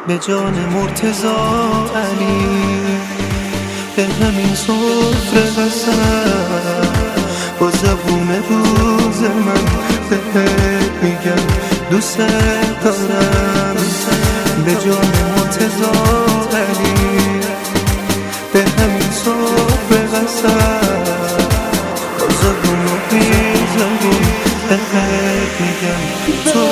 به جان مرتضی علی، به همین سفره قسم با زبون روز من بهت میگم دوست دارم. به جان مرتضی علی، به همین سفره قسم با زبون بهت میگم تو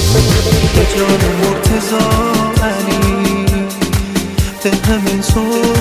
به همین